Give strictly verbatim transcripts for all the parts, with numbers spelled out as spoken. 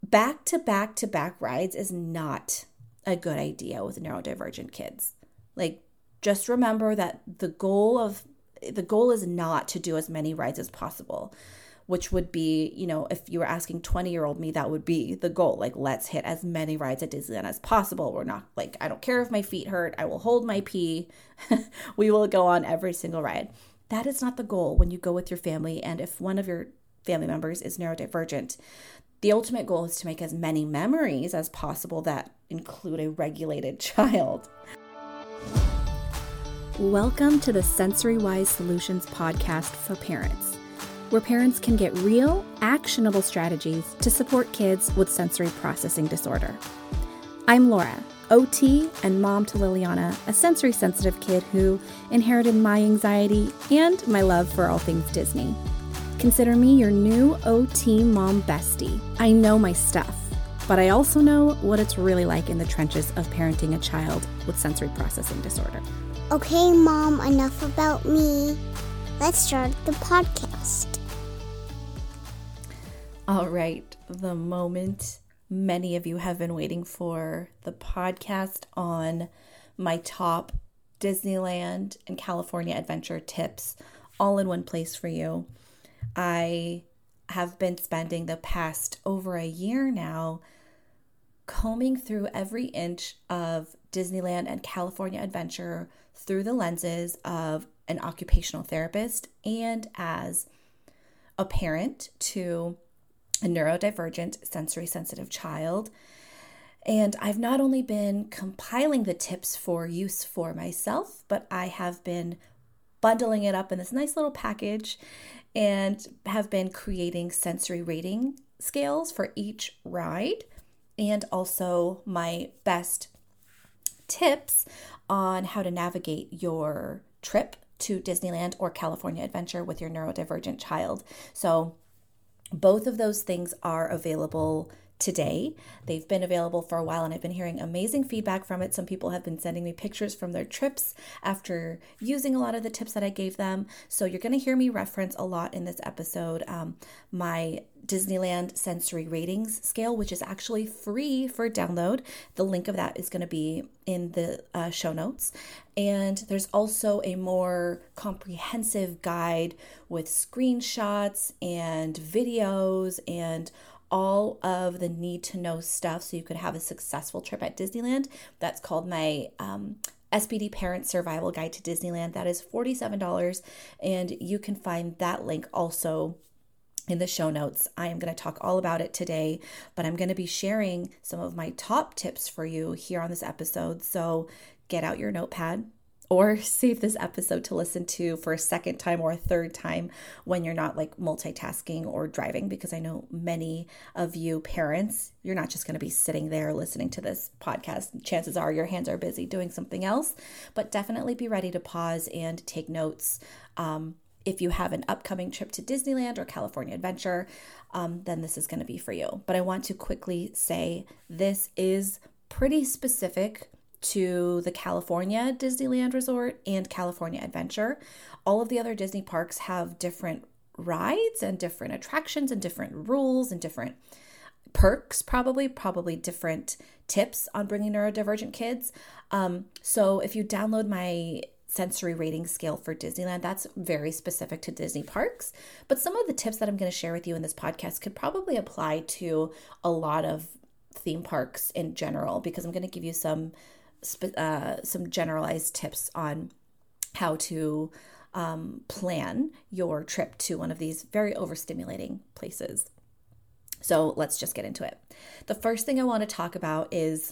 back to back to back rides is not a good idea with neurodivergent kids. Like, just remember that the goal of the goal is not to do as many rides as possible, which would be, you know, if you were asking twenty year old me, that would be the goal. Like, let's hit as many rides at Disneyland as possible. We're not like, I don't care if my feet hurt. I will hold my pee. We will go on every single ride. That is not the goal when you go with your family. And if one of your family members is neurodivergent, the ultimate goal is to make as many memories as possible that include a regulated child. Welcome to the Sensory Wise Solutions podcast for parents, where parents can get real, actionable strategies to support kids with sensory processing disorder. I'm Laura, O T and mom to Liliana, a sensory sensitive kid who inherited my anxiety and my love for all things Disney. Consider me your new O T mom bestie. I know my stuff, but I also know what it's really like in the trenches of parenting a child with sensory processing disorder. Okay, Mom, enough about me. Let's start the podcast. All right, the moment many of you have been waiting for, the podcast on my top Disneyland and California adventure tips all in one place for you. I have been spending the past over a year now combing through every inch of Disneyland and California adventure through the lenses of an occupational therapist and as a parent to a neurodivergent, sensory sensitive child. And I've not only been compiling the tips for use for myself, but I have been bundling it up in this nice little package and have been creating sensory rating scales for each ride and also my best tips on how to navigate your trip to Disneyland or California Adventure with your neurodivergent child. So both of those things are available today. They've been available for a while and I've been hearing amazing feedback from it. Some people have been sending me pictures from their trips after using a lot of the tips that I gave them. So you're going to hear me reference a lot in this episode um, my Disneyland sensory ratings scale, which is actually free for download. The link of that is going to be in the uh, show notes. And there's also a more comprehensive guide with screenshots and videos and all of the need to know stuff so you could have a successful trip at Disneyland. That's called my um, S P D Parent Survival Guide to Disneyland. That is forty-seven dollars, and you can find that link also in the show notes. I am going to talk all about it today, but I'm going to be sharing some of my top tips for you here on this episode. So get out your notepad or save this episode to listen to for a second time or a third time when you're not like multitasking or driving, because I know many of you parents, you're not just going to be sitting there listening to this podcast. Chances are your hands are busy doing something else, but definitely be ready to pause and take notes. Um, if you have an upcoming trip to Disneyland or California Adventure, um, then this is going to be for you. But I want to quickly say this is pretty specific to the California Disneyland Resort and California Adventure. All of the other Disney parks have different rides and different attractions and different rules and different perks, probably, probably different tips on bringing neurodivergent kids. Um, so if you download my sensory rating scale for Disneyland, that's very specific to Disney parks. But some of the tips that I'm going to share with you in this podcast could probably apply to a lot of theme parks in general, because I'm going to give you some Uh, some generalized tips on how to um, plan your trip to one of these very overstimulating places. So let's just get into it. The first thing I want to talk about is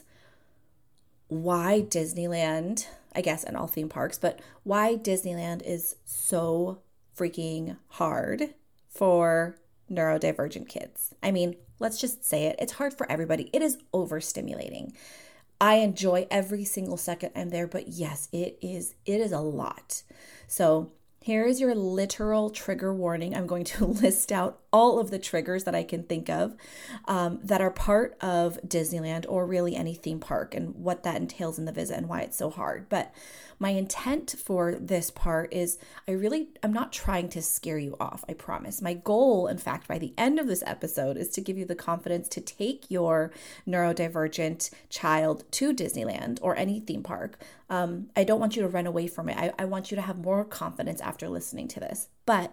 why Disneyland, I guess, and all theme parks, but why Disneyland is so freaking hard for neurodivergent kids. I mean, let's just say it. It's hard for everybody. It is overstimulating. I enjoy every single second I'm there, but yes, it is it is a lot. So here is your literal trigger warning. I'm going to list out all of the triggers that I can think of um, that are part of Disneyland or really any theme park and what that entails in the visit and why it's so hard. But my intent for this part is I really, I'm not trying to scare you off, I promise. My goal, in fact, by the end of this episode is to give you the confidence to take your neurodivergent child to Disneyland or any theme park. Um, I don't want you to run away from it. I, I want you to have more confidence after listening to this. But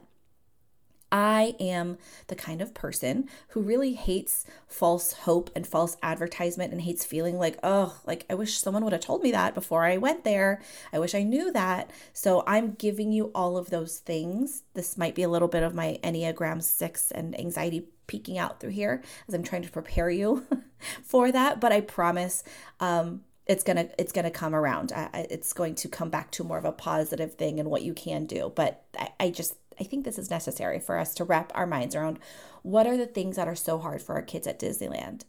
I am the kind of person who really hates false hope and false advertisement and hates feeling like, oh, like I wish someone would have told me that before I went there. I wish I knew that. So I'm giving you all of those things. This might be a little bit of my Enneagram six and anxiety peeking out through here as I'm trying to prepare you for that. But I promise um, it's gonna it's gonna come around. I, I, it's going to come back to more of a positive thing and what you can do. But I, I just I think this is necessary for us to wrap our minds around what are the things that are so hard for our kids at Disneyland.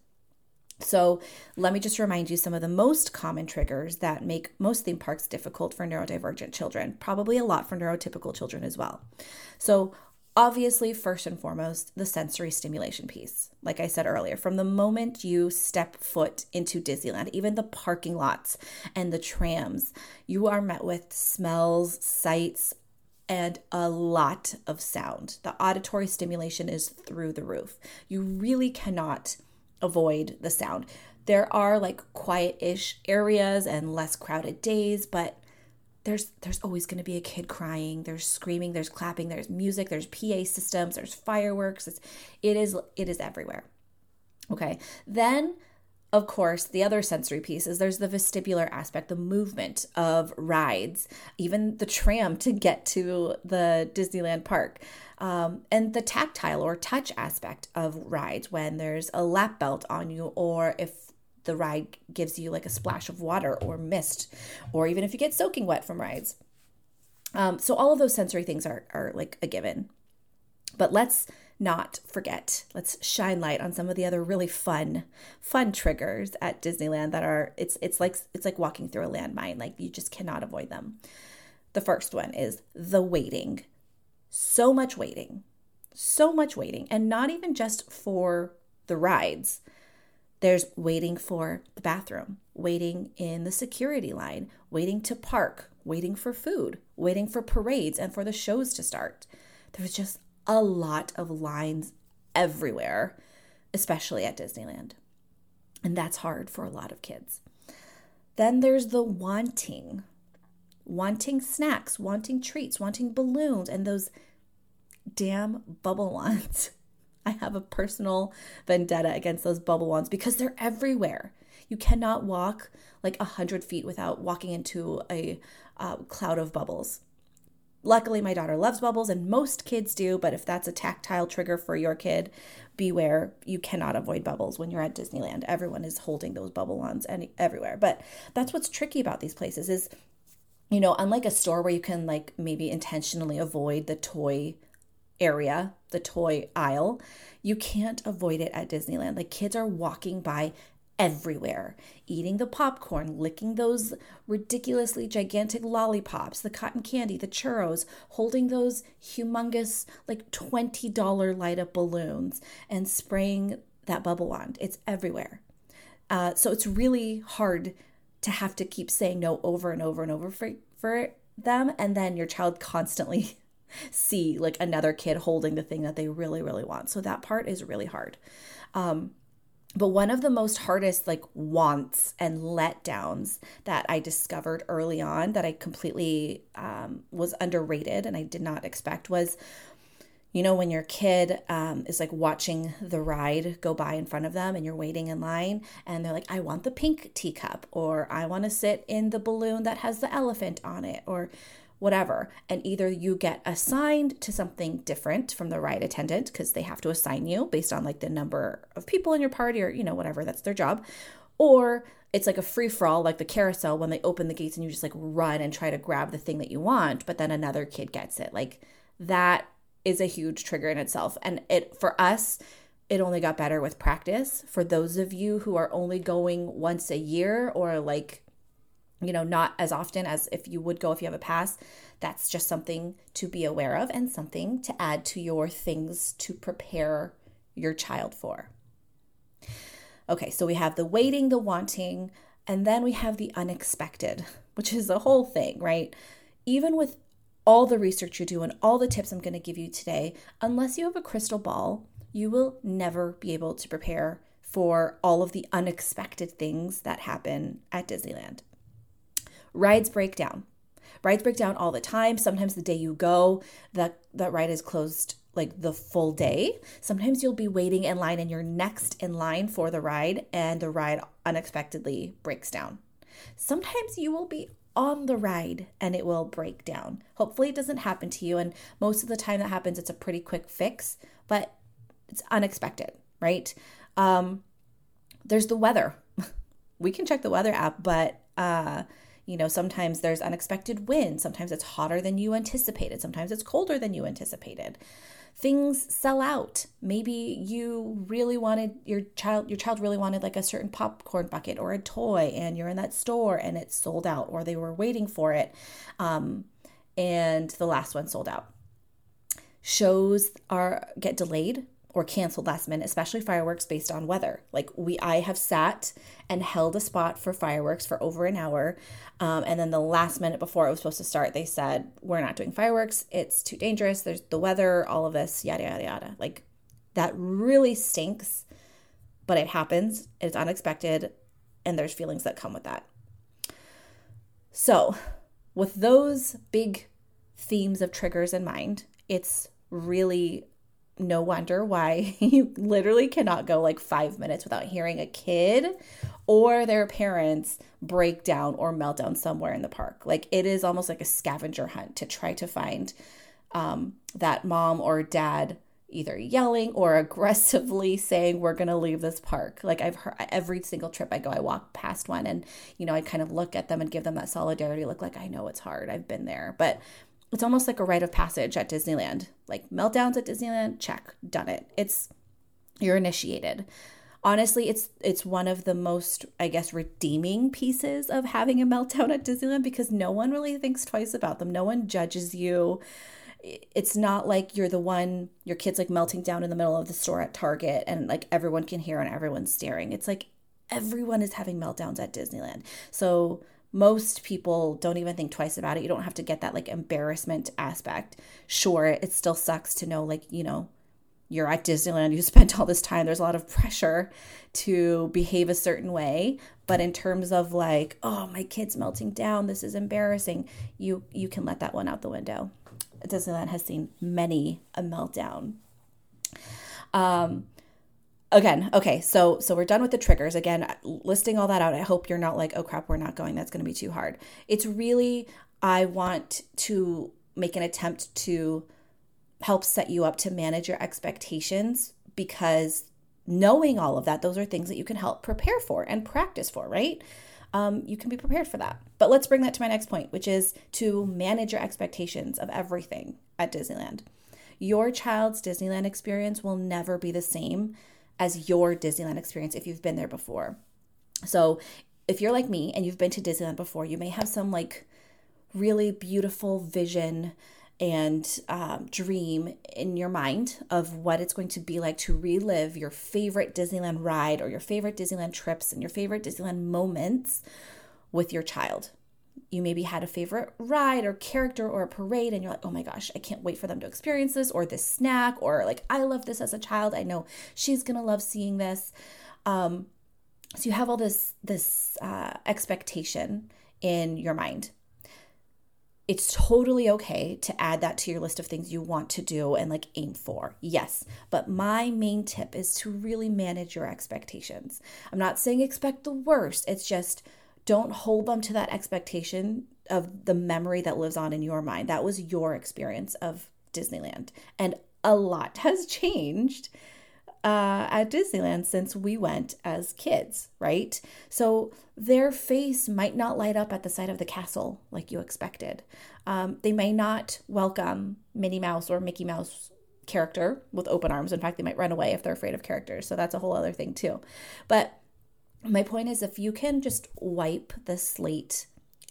So let me just remind you some of the most common triggers that make most theme parks difficult for neurodivergent children, probably a lot for neurotypical children as well. So obviously, first and foremost, the sensory stimulation piece. Like I said earlier, from the moment you step foot into Disneyland, even the parking lots and the trams, you are met with smells, sights, and a lot of sound. The auditory stimulation is through the roof. You really cannot avoid the sound. There are like quiet-ish areas and less crowded days, but there's there's always going to be a kid crying. There's screaming, there's clapping, there's music, there's P A systems, there's fireworks. It's, it is it is everywhere. Okay. Then of course, the other sensory piece is there's the vestibular aspect, the movement of rides, even the tram to get to the Disneyland park, um, and the tactile or touch aspect of rides when there's a lap belt on you, or if the ride gives you like a splash of water or mist, or even if you get soaking wet from rides. Um, so all of those sensory things are, are like a given. But let's not forget, let's shine light on some of the other really fun, fun triggers at Disneyland that are, it's it's like it's like walking through a landmine, like you just cannot avoid them. The first one is the waiting. So much waiting, so much waiting, and not even just for the rides. There's waiting for the bathroom, waiting in the security line, waiting to park, waiting for food, waiting for parades and for the shows to start. There's just a lot of lines everywhere, especially at Disneyland. And that's hard for a lot of kids. Then there's the wanting, wanting snacks, wanting treats, wanting balloons, and those damn bubble wands. I have a personal vendetta against those bubble wands because they're everywhere. You cannot walk like a hundred feet without walking into a uh, cloud of bubbles. Luckily, my daughter loves bubbles, and most kids do, but if that's a tactile trigger for your kid, beware. You cannot avoid bubbles when you're at Disneyland. Everyone is holding those bubble wands any, everywhere. But that's what's tricky about these places is, you know, unlike a store where you can like maybe intentionally avoid the toy area, the toy aisle, you can't avoid it at Disneyland. Like kids are walking by everywhere, eating the popcorn, licking those ridiculously gigantic lollipops, the cotton candy, the churros, holding those humongous like twenty dollars light up balloons and spraying that bubble wand. It's everywhere. Uh, so it's really hard to have to keep saying no over and over and over for, for them. And then your child constantly see like another kid holding the thing that they really, really want. So that part is really hard. Um, But one of the most hardest like wants and letdowns that I discovered early on that I completely um, was underrated and I did not expect was, you know, when your kid um, is like watching the ride go by in front of them and you're waiting in line and they're like, I want the pink teacup, or I want to sit in the balloon that has the elephant on it, or whatever. And either you get assigned to something different from the ride attendant because they have to assign you based on like the number of people in your party or, you know, whatever, that's their job. Or it's like a free for all, like the carousel when they open the gates and you just like run and try to grab the thing that you want, but then another kid gets it. Like that is a huge trigger in itself. And it, for us, it only got better with practice. For those of you who are only going once a year or like you know, not as often as if you would go if you have a pass. That's just something to be aware of and something to add to your things to prepare your child for. Okay, so we have the waiting, the wanting, and then we have the unexpected, which is a whole thing, right? Even with all the research you do and all the tips I'm going to give you today, unless you have a crystal ball, you will never be able to prepare for all of the unexpected things that happen at Disneyland. Rides break down. Rides break down all the time. Sometimes the day you go, that, that ride is closed like the full day. Sometimes you'll be waiting in line and you're next in line for the ride and the ride unexpectedly breaks down. Sometimes you will be on the ride and it will break down. Hopefully it doesn't happen to you. And most of the time that happens, it's a pretty quick fix, but it's unexpected, right? Um, there's the weather. We can check the weather app, but uh, you know, sometimes there's unexpected wind. Sometimes it's hotter than you anticipated. Sometimes it's colder than you anticipated. Things sell out. Maybe you really wanted your child, your child really wanted like a certain popcorn bucket or a toy, and you're in that store and it's sold out, or they were waiting for it. Um, and the last one sold out. Shows are get delayed or canceled last minute, especially fireworks based on weather. Like we, I have sat and held a spot for fireworks for over an hour. Um, and then the last minute before it was supposed to start, they said, we're not doing fireworks. It's too dangerous. There's the weather, all of this, yada, yada, yada. Like that really stinks, but it happens. It's unexpected. And there's feelings that come with that. So with those big themes of triggers in mind, it's really no wonder why you literally cannot go like five minutes without hearing a kid or their parents break down or melt down somewhere in the park. Like it is almost like a scavenger hunt to try to find um, that mom or dad either yelling or aggressively saying, we're going to leave this park. Like I've heard every single trip I go, I walk past one and, you know, I kind of look at them and give them that solidarity look like, I know it's hard. I've been there, but it's almost like a rite of passage at Disneyland. Like meltdowns at Disneyland, check, done it. It's, you're initiated. Honestly, it's it's one of the most, I guess, redeeming pieces of having a meltdown at Disneyland because no one really thinks twice about them. No one judges you. It's not like you're the one, your kid's like melting down in the middle of the store at Target and like everyone can hear and everyone's staring. It's like everyone is having meltdowns at Disneyland. So most people don't even think twice about it. You don't have to get that like embarrassment aspect. Sure, it still sucks to know like, you know, you're at Disneyland, you spent all this time. There's a lot of pressure to behave a certain way. But in terms of like, oh, my kid's melting down, this is embarrassing, you you can let that one out the window. Disneyland has seen many a meltdown. Um, Again, okay, so so we're done with the triggers. Again, listing all that out, I hope you're not like, oh crap, we're not going. That's going to be too hard. It's really, I want to make an attempt to help set you up to manage your expectations because knowing all of that, those are things that you can help prepare for and practice for, right? Um, you can be prepared for that. But let's bring that to my next point, which is to manage your expectations of everything at Disneyland. Your child's Disneyland experience will never be the same as your Disneyland experience if you've been there before. So if you're like me and you've been to Disneyland before, you may have some like really beautiful vision and um, dream in your mind of what it's going to be like to relive your favorite Disneyland ride or your favorite Disneyland trips and your favorite Disneyland moments with your child. You maybe had a favorite ride or character or a parade and you're like, oh my gosh, I can't wait for them to experience this or this snack, or like, I love this as a child. I know she's going to love seeing this. Um, so you have all this, this uh, expectation in your mind. It's totally okay to add that to your list of things you want to do and like aim for. Yes. But my main tip is to really manage your expectations. I'm not saying expect the worst. It's just don't hold them to that expectation of the memory that lives on in your mind. That was your experience of Disneyland. And a lot has changed uh, at Disneyland since we went as kids, right? So their face might not light up at the sight of the castle like you expected. Um, they may not welcome Minnie Mouse or Mickey Mouse character with open arms. In fact, they might run away if they're afraid of characters. So that's a whole other thing too. But my point is, if you can just wipe the slate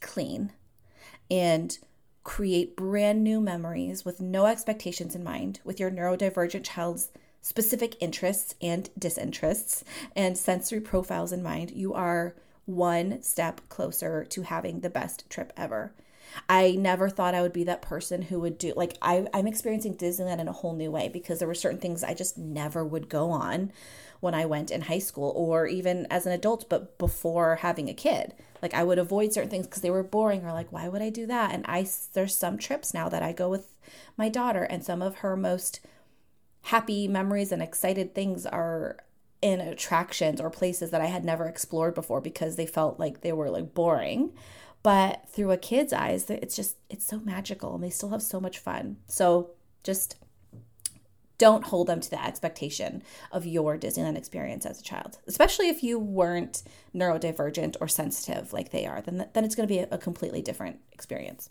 clean and create brand new memories with no expectations in mind, with your neurodivergent child's specific interests and disinterests and sensory profiles in mind, you are one step closer to having the best trip ever. I never thought I would be that person who would do, like, I, I'm experiencing Disneyland in a whole new way because there were certain things I just never would go on when I went in high school or even as an adult, but before having a kid. Like, I would avoid certain things because they were boring or like, why would I do that? And I, there's some trips now that I go with my daughter, and some of her most happy memories and excited things are in attractions or places that I had never explored before because they felt like they were like boring. But through a kid's eyes, it's just, it's so magical and they still have so much fun. So just don't hold them to the expectation of your Disneyland experience as a child, especially if you weren't neurodivergent or sensitive like they are, then, then it's going to be a, a completely different experience.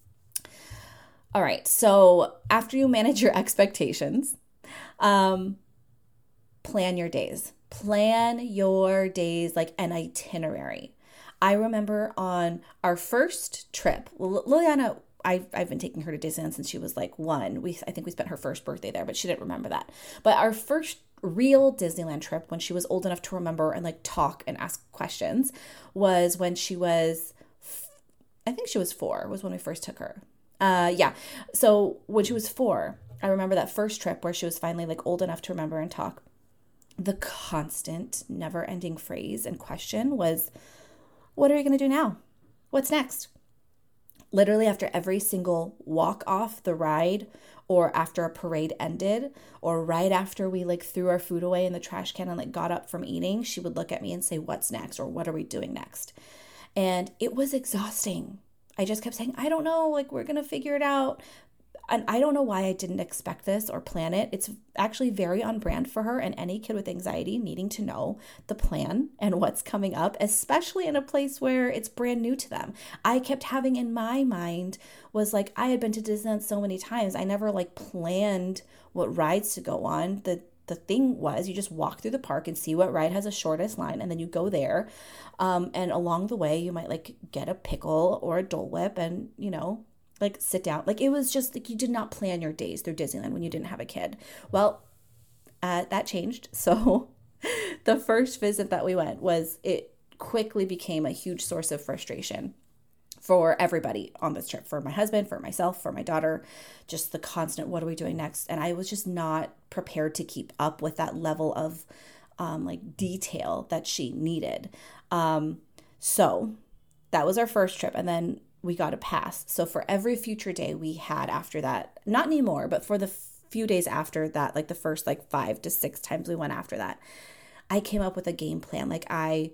All right. So after you manage your expectations, um, plan your days. Plan your days like an itinerary. I remember on our first trip, Liliana, I've, I've been taking her to Disneyland since she was like one. We I think we spent her first birthday there, but she didn't remember that. But our first real Disneyland trip, when she was old enough to remember and like talk and ask questions, was when she was, I think she was four, was when we first took her. Uh, yeah. So when she was four, I remember that first trip where she was finally like old enough to remember and talk. The constant, never-ending phrase and question was, what are we going to do now? What's next? Literally after every single walk off the ride, or after a parade ended, or right after we like threw our food away in the trash can and like got up from eating, she would look at me and say, what's next? Or what are we doing next? And it was exhausting. I just kept saying, I don't know, like we're going to figure it out. And I don't know why I didn't expect this or plan it. It's actually very on brand for her and any kid with anxiety needing to know the plan and what's coming up, especially in a place where it's brand new to them. I kept having in my mind was like, I had been to Disneyland so many times. I never like planned what rides to go on. The The thing was, you just walk through the park and see what ride has the shortest line, and then you go there. Um, and along the way, you might like get a pickle or a Dole Whip and, you know, like sit down. Like it was just like you did not plan your days through Disneyland when you didn't have a kid. Well, uh, that changed. So the first visit that we went was, it quickly became a huge source of frustration for everybody on this trip, for my husband, for myself, for my daughter, just the constant, what are we doing next? And I was just not prepared to keep up with that level of um, like detail that she needed. Um, so that was our first trip. And then we got a pass. So for every future day we had after that, not anymore, but for the few days after that, like the first like five to six times we went after that, I came up with a game plan. Like I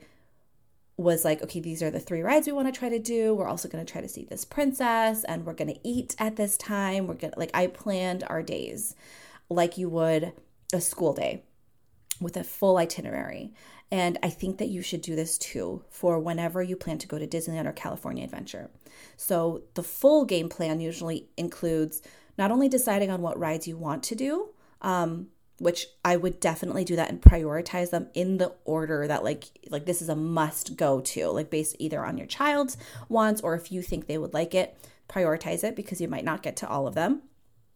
was like, okay, these are the three rides we want to try to do. We're also going to try to see this princess, and we're going to eat at this time. We're going to, like, I planned our days like you would a school day with a full itinerary. And I think that you should do this too for whenever you plan to go to Disneyland or California Adventure. So the full game plan usually includes not only deciding on what rides you want to do, um, which I would definitely do that and prioritize them in the order that like, like this is a must go to, like based either on your child's wants or if you think they would like it, prioritize it because you might not get to all of them.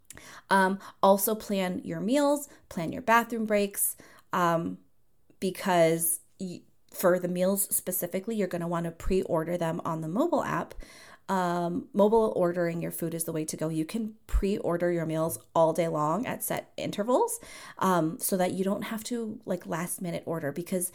Um, also plan your meals, plan your bathroom breaks, um, because you, for the meals specifically, you're going to want to pre-order them on the mobile app. Um, mobile ordering your food is the way to go. You can pre-order your meals all day long at set intervals, um, so that you don't have to like last minute order, because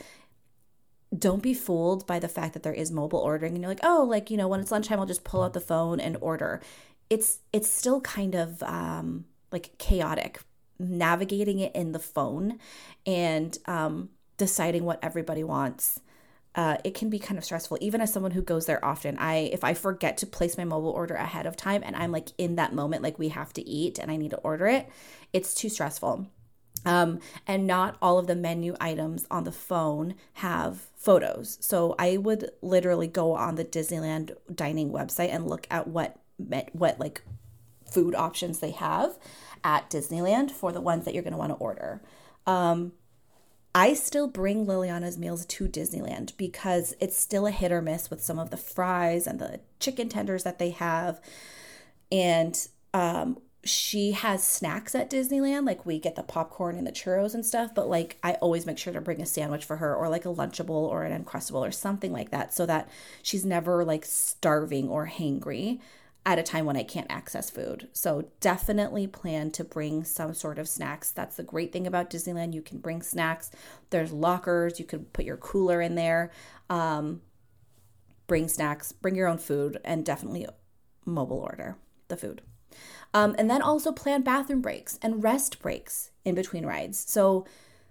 don't be fooled by the fact that there is mobile ordering and you're like, oh, like, you know, when it's lunchtime, I'll just pull out the phone and order. It's, it's still kind of, um, like chaotic navigating it in the phone and, um, deciding what everybody wants. Uh, it can be kind of stressful. Even as someone who goes there often, I if I forget to place my mobile order ahead of time and I'm like in that moment, like we have to eat and I need to order it, it's too stressful. Um, and not all of the menu items on the phone have photos. So I would literally go on the Disneyland dining website and look at what what like food options they have at Disneyland for the ones that you're going to want to order. Um, I still bring Liliana's meals to Disneyland because it's still a hit or miss with some of the fries and the chicken tenders that they have. And um, she has snacks at Disneyland. Like we get the popcorn and the churros and stuff, but like I always make sure to bring a sandwich for her or like a Lunchable or an Uncrustable or something like that so that she's never like starving or hangry at a time when I can't access food. So definitely plan to bring some sort of snacks. That's the great thing about Disneyland. You can bring snacks. There's lockers. You can put your cooler in there. Um, bring snacks, bring your own food, and definitely mobile order the food. Um, and then also plan bathroom breaks and rest breaks in between rides. So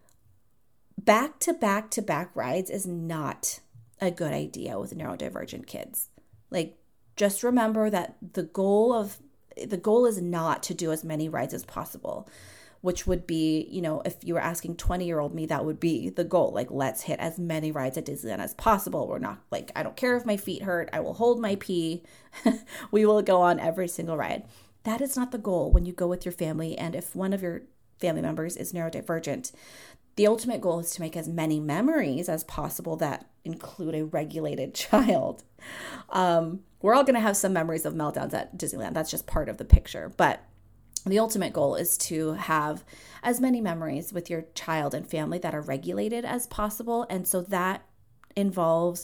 back to back to back rides is not a good idea with neurodivergent kids. Like, just remember that the goal of the goal is not to do as many rides as possible, which would be, you know, if you were asking twenty-year-old me, that would be the goal. Like, let's hit as many rides at Disneyland as possible. We're not like, I don't care if my feet hurt. I will hold my pee. We will go on every single ride. That is not the goal when you go with your family. And if one of your family members is neurodivergent, the ultimate goal is to make as many memories as possible that include a regulated child. Um, we're all going to have some memories of meltdowns at Disneyland. That's just part of the picture. But the ultimate goal is to have as many memories with your child and family that are regulated as possible. And so that involves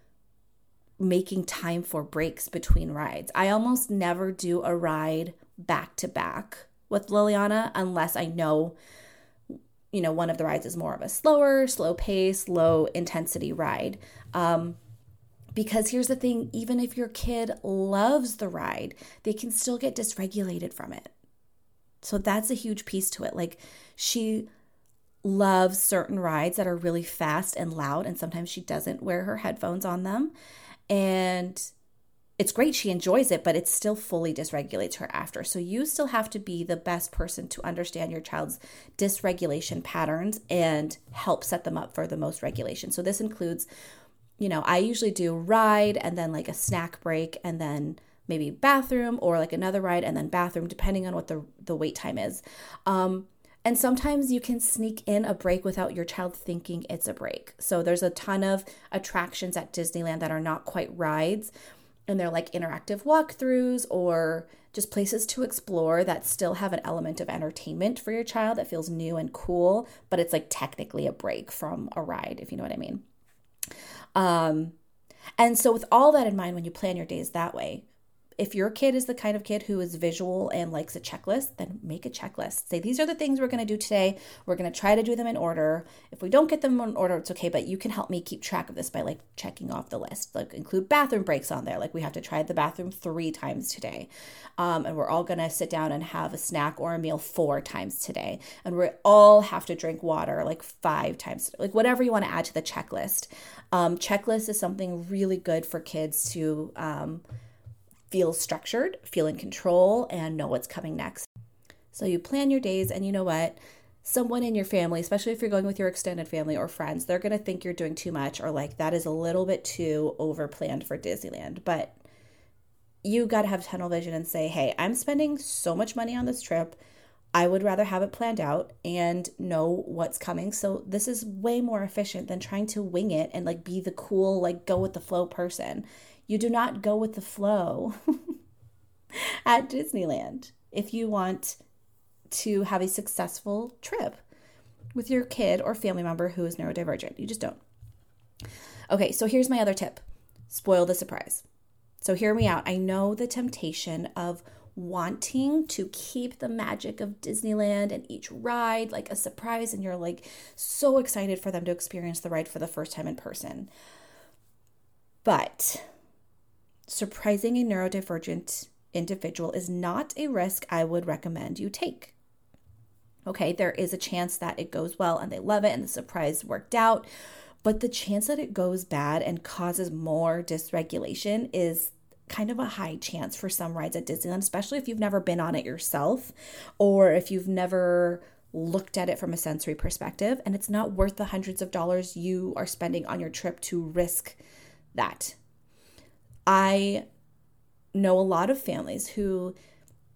making time for breaks between rides. I almost never do a ride back to back with Liliana unless I know, you know, one of the rides is more of a slower, slow pace, low intensity ride. Um, because here's the thing, even if your kid loves the ride, they can still get dysregulated from it. So that's a huge piece to it. Like, she loves certain rides that are really fast and loud, and sometimes she doesn't wear her headphones on them. And it's great, she enjoys it, but it still fully dysregulates her after. So you still have to be the best person to understand your child's dysregulation patterns and help set them up for the most regulation. So this includes, you know, I usually do ride and then like a snack break and then maybe bathroom, or like another ride and then bathroom, depending on what the, the wait time is. Um, and sometimes you can sneak in a break without your child thinking it's a break. So there's a ton of attractions at Disneyland that are not quite rides, and they're like interactive walkthroughs or just places to explore that still have an element of entertainment for your child that feels new and cool, but it's like technically a break from a ride, if you know what I mean. Um, and so with all that in mind, when you plan your days that way, if your kid is the kind of kid who is visual and likes a checklist, then make a checklist. Say, these are the things we're going to do today. We're going to try to do them in order. If we don't get them in order, it's okay, but you can help me keep track of this by like checking off the list. Like, include bathroom breaks on there. Like, we have to try the bathroom three times today. Um, and we're all going to sit down and have a snack or a meal four times today. And we all have to drink water like five times, like whatever you want to add to the checklist. Um, checklist is something really good for kids to um, feel structured, feel in control, and know what's coming next. So you plan your days, and you know what? Someone in your family, especially if you're going with your extended family or friends, they're going to think you're doing too much, or like that is a little bit too over planned for Disneyland. But you got to have tunnel vision and say, hey, I'm spending so much money on this trip. I would rather have it planned out and know what's coming. So this is way more efficient than trying to wing it and like be the cool, like go with the flow person. You do not go with the flow at Disneyland if you want to have a successful trip with your kid or family member who is neurodivergent. You just don't. Okay, so here's my other tip. Spoil the surprise. So hear me out. I know the temptation of wanting to keep the magic of Disneyland and each ride like a surprise, and you're like so excited for them to experience the ride for the first time in person. But surprising a neurodivergent individual is not a risk I would recommend you take. Okay, there is a chance that it goes well and they love it and the surprise worked out, but the chance that it goes bad and causes more dysregulation is kind of a high chance for some rides at Disneyland, especially if you've never been on it yourself or if you've never looked at it from a sensory perspective, and it's not worth the hundreds of dollars you are spending on your trip to risk that. I know a lot of families who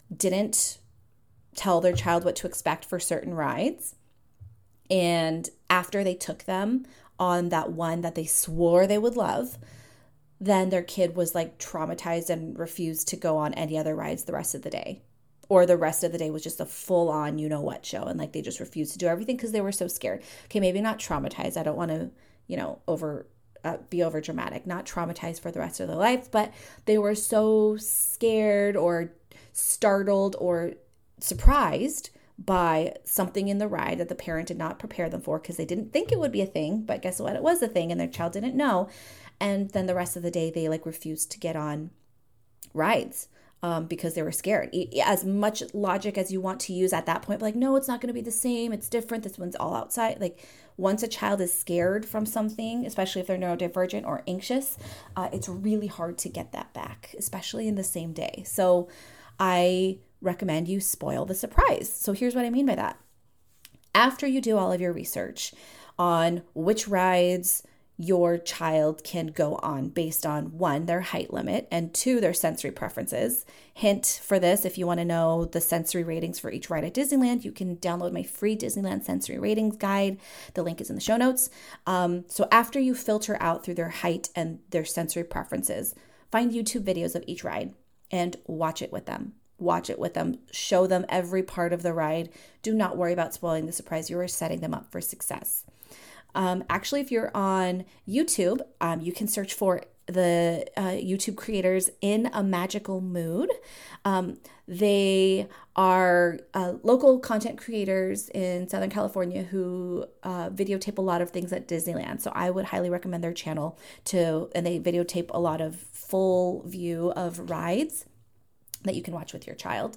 didn't tell their child what to expect for certain rides, and after they took them on that one that they swore they would love, then their kid was like traumatized and refused to go on any other rides the rest of the day. Or the rest of the day was just a full on, you know what show. And like they just refused to do everything because they were so scared. Okay, maybe not traumatized. I don't want to, you know, over uh, be over dramatic, not traumatized for the rest of their life, but they were so scared or startled or surprised by something in the ride that the parent did not prepare them for because they didn't think it would be a thing. But guess what? It was a thing and their child didn't know. And then the rest of the day, they like refused to get on rides. Um, because they were scared. As much logic as you want to use at that point, like, no, it's not going to be the same. It's different. This one's all outside. Like, once a child is scared from something, especially if they're neurodivergent or anxious, uh, it's really hard to get that back, especially in the same day. So I recommend you spoil the surprise. So here's what I mean by that. After you do all of your research on which rides your child can go on based on one, their height limit, and two, their sensory preferences. Hint for this, if you want to know the sensory ratings for each ride at Disneyland, you can download my free Disneyland sensory ratings guide. The link is in the show notes. Um, so after you filter out through their height and their sensory preferences, find YouTube videos of each ride and watch it with them. Watch it with them. Show them every part of the ride. Do not worry about spoiling the surprise. You are setting them up for success. Um, actually, if you're on YouTube, um, you can search for the uh, YouTube creators In a Magical Mood. Um, they are uh, local content creators in Southern California who uh, videotape a lot of things at Disneyland. So I would highly recommend their channel to, and they videotape a lot of full view of rides that you can watch with your child.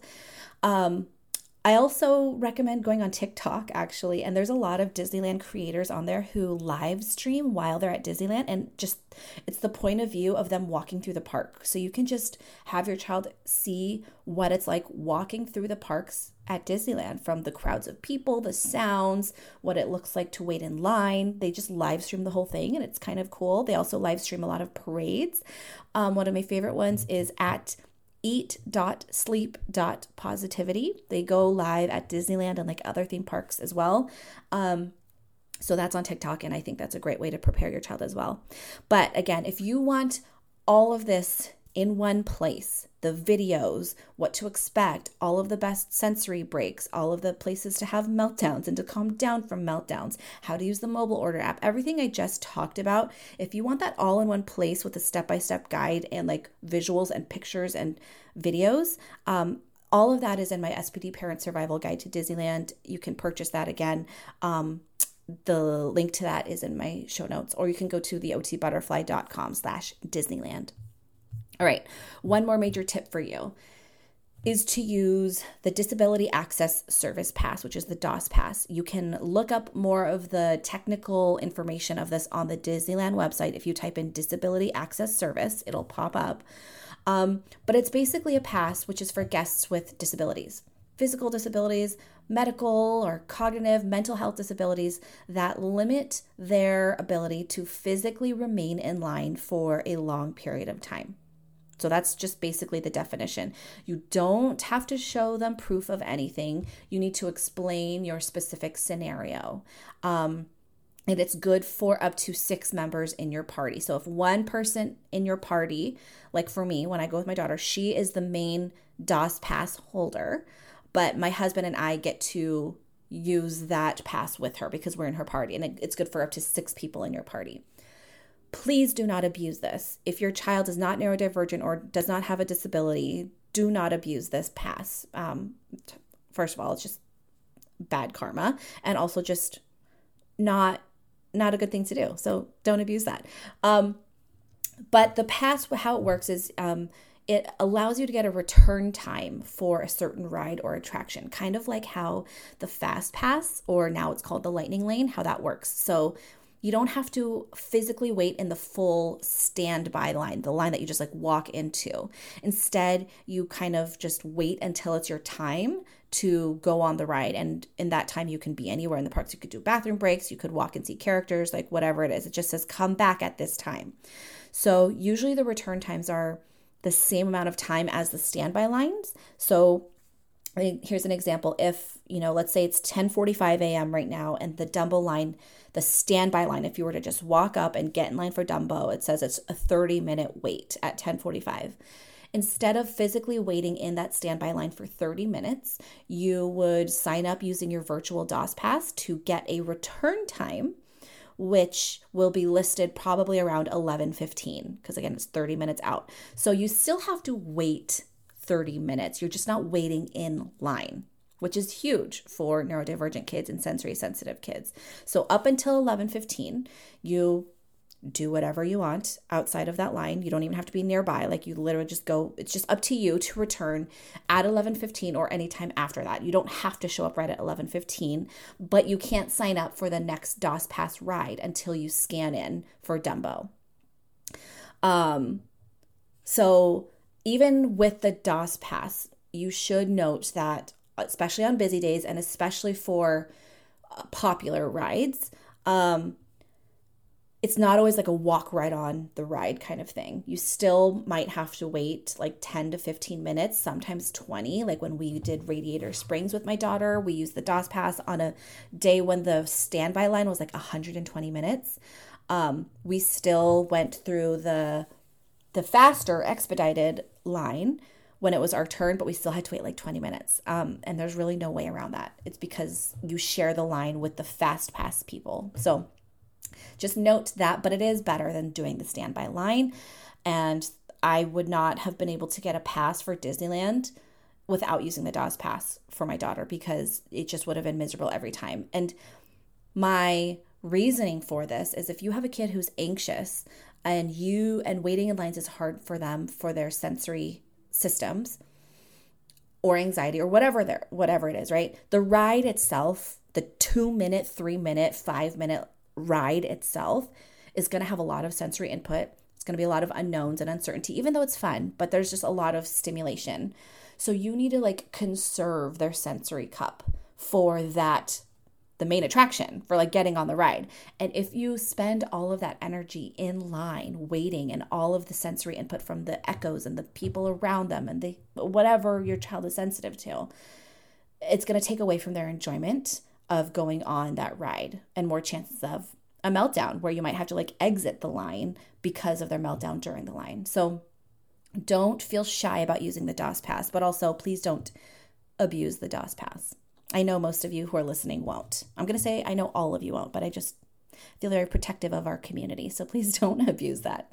Um, I also recommend going on TikTok, actually, and there's a lot of Disneyland creators on there who live stream while they're at Disneyland, and just it's the point of view of them walking through the park. So you can just have your child see what it's like walking through the parks at Disneyland, from the crowds of people, the sounds, what it looks like to wait in line. They just live stream the whole thing, and it's kind of cool. They also live stream a lot of parades. Um, one of my favorite ones is at eat dot sleep dot positivity. They go live at Disneyland and like other theme parks as well. Um, so that's on TikTok, and I think that's a great way to prepare your child as well. But again, if you want all of this in one place, the videos, what to expect, all of the best sensory breaks, all of the places to have meltdowns and to calm down from meltdowns, how to use the mobile order app, everything I just talked about, if you want that all in one place with a step-by-step guide and like visuals and pictures and videos, um, all of that is in my S P D Parent Survival Guide to Disneyland. You can purchase that again. Um, the link to that is in my show notes, or you can go to the o t butterfly dot com slash Disneyland. All right, one more major tip for you is to use the Disability Access Service Pass, which is the DAS Pass. You can look up more of the technical information of this on the Disneyland website. If you type in Disability Access Service, it'll pop up. Um, but it's basically a pass which is for guests with disabilities, physical disabilities, medical or cognitive, mental health disabilities that limit their ability to physically remain in line for a long period of time. So that's just basically the definition. You don't have to show them proof of anything. You need to explain your specific scenario. Um, and it's good for up to six members in your party. So if one person in your party, like for me, when I go with my daughter, she is the main DAS pass holder, but my husband and I get to use that pass with her because we're in her party, and it's good for up to six people in your party. Please do not abuse this. If your child is not neurodivergent or does not have a disability, do not abuse this pass. Um, first of all, it's just bad karma, and also just not not a good thing to do. So don't abuse that. Um, but the pass, how it works is um, it allows you to get a return time for a certain ride or attraction, kind of like how the Fast Pass, or now it's called the Lightning Lane, how that works. So you don't have to physically wait in the full standby line, the line that you just like walk into. Instead, you kind of just wait until it's your time to go on the ride. And in that time, you can be anywhere in the parks. You could do bathroom breaks. You could walk and see characters, like whatever it is. It just says come back at this time. So usually the return times are the same amount of time as the standby lines. So here's an example. If, you know, let's say it's ten forty-five a.m. right now, and the Dumbo line, the standby line, if you were to just walk up and get in line for Dumbo, it says it's a thirty minute wait at ten forty-five. Instead of physically waiting in that standby line for thirty minutes, you would sign up using your virtual DOS Pass to get a return time, which will be listed probably around eleven fifteen, because again, it's thirty minutes out. So you still have to wait thirty minutes. You're just not waiting in line, which is huge for neurodivergent kids and sensory sensitive kids. So up until eleven fifteen, you do whatever you want outside of that line. You don't even have to be nearby. Like, you literally just go, it's just up to you to return at eleven fifteen or anytime after that. You don't have to show up right at eleven fifteen, but you can't sign up for the next DOS Pass ride until you scan in for Dumbo. Um, so even with the DOS Pass, you should note that, especially on busy days and especially for uh, popular rides, um, it's not always like a walk right on the ride kind of thing. You still might have to wait like ten to fifteen minutes, sometimes twenty. Like when we did Radiator Springs with my daughter, we used the DOS Pass on a day when the standby line was like one hundred twenty minutes. Um, we still went through the the faster expedited line when it was our turn, but we still had to wait like twenty minutes. Um, and there's really no way around that. It's because you share the line with the fast pass people. So just note that, but it is better than doing the standby line. And I would not have been able to get a pass for Disneyland without using the DOS Pass for my daughter, because it just would have been miserable every time. And my reasoning for this is, if you have a kid who's anxious and you and waiting in lines is hard for them for their sensory systems or anxiety or whatever they're, whatever it is, right? The ride itself, the two minute, three minute, five minute ride itself is going to have a lot of sensory input. It's going to be a lot of unknowns and uncertainty, even though it's fun, but there's just a lot of stimulation. So you need to like conserve their sensory cup for that, the main attraction, for like getting on the ride. And if you spend all of that energy in line waiting and all of the sensory input from the echoes and the people around them and the whatever your child is sensitive to, it's going to take away from their enjoyment of going on that ride, and more chances of a meltdown where you might have to like exit the line because of their meltdown during the line. So don't feel shy about using the DOS Pass, but also please don't abuse the DOS Pass. I know most of you who are listening won't. I'm going to say I know all of you won't, but I just feel very protective of our community. So please don't abuse that.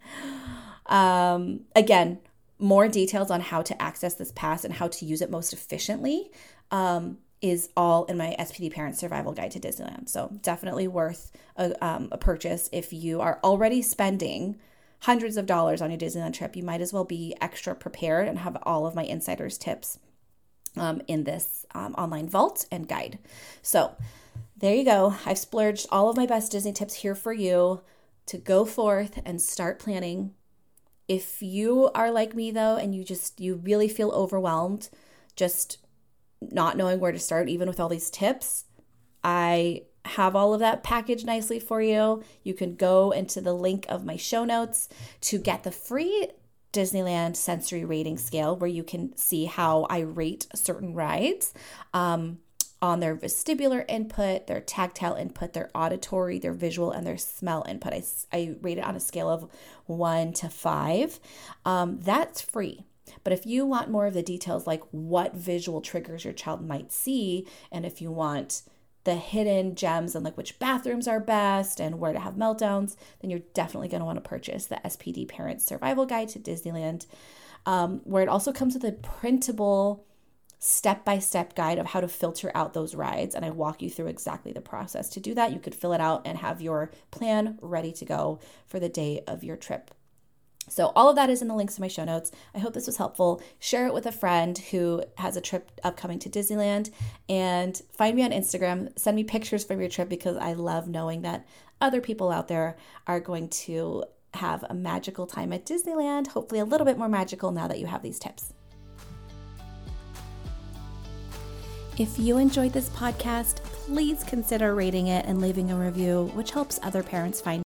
Um, again, more details on how to access this pass and how to use it most efficiently um, is all in my S P D Parent Survival Guide to Disneyland. So definitely worth a, um, a purchase. If you are already spending hundreds of dollars on your Disneyland trip, you might as well be extra prepared and have all of my insiders tips um, in this um, online vault and guide. So there you go. I've splurged all of my best Disney tips here for you to go forth and start planning. If you are like me though, and you just, you really feel overwhelmed, just not knowing where to start, even with all these tips, I have all of that packaged nicely for you. You can go into the link of my show notes to get the free Disneyland sensory rating scale, where you can see how I rate certain rides um, on their vestibular input, their tactile input, their auditory, their visual, and their smell input. I, I rate it on a scale of one to five. Um, that's free. But if you want more of the details, like what visual triggers your child might see, and if you want the hidden gems and like which bathrooms are best and where to have meltdowns, then you're definitely going to want to purchase the S P D Parent Survival Guide to Disneyland, um, where it also comes with a printable step-by-step guide of how to filter out those rides. And I walk you through exactly the process to do that. You could fill it out and have your plan ready to go for the day of your trip. So all of that is in the links to my show notes. I hope this was helpful. Share it with a friend who has a trip upcoming to Disneyland, and find me on Instagram. Send me pictures from your trip, because I love knowing that other people out there are going to have a magical time at Disneyland, hopefully a little bit more magical now that you have these tips. If you enjoyed this podcast, please consider rating it and leaving a review, which helps other parents find